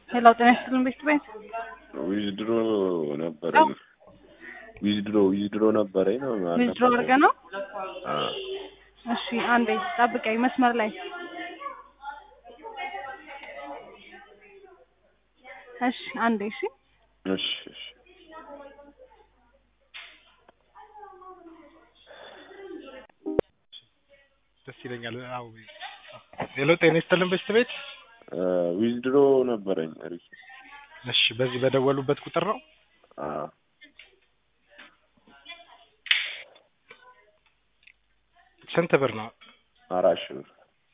ሄሎ ጤና ይስጥልኝ ቤት ዊዝድሮ አው ነበረኝ ዊዝድሮ ነበረኝ ነው ዊዝድሮ አድርገ ነው። እሺ አንዴ ጠብቀኝ መስመር ላይ። እሺ አንዴ እሺ እሺ ደስ ይለኛል። አው ሄሎ ጤና ይስጥልኝ ቤት ዊዝድሮ ነበረኝ አሪፍ። እሺ በዚህ በደወሉበት ቁጥር ነው? ስንት ብር ነው? 4,000 ብር።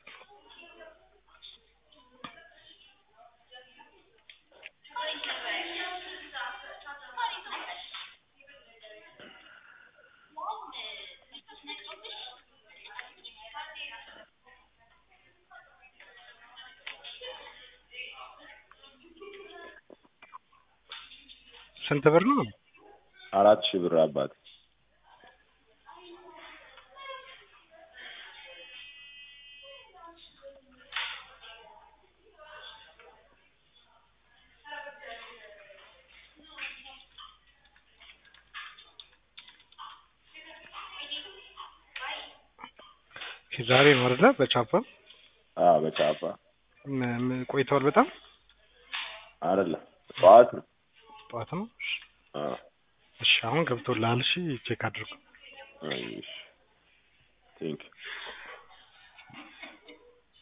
ስንት ብር ነው? 4,000 ብር አባት። ዛሬ ነው አይደል? በቻፓ በቻፓ ቆይተዋል በጣም አይደለም ጠዋት ነው። ጠዋት ነው። እሺ አሁን ገብቶልሃል። እሺ ቼክ አድርጉ። እሺ ቴንክ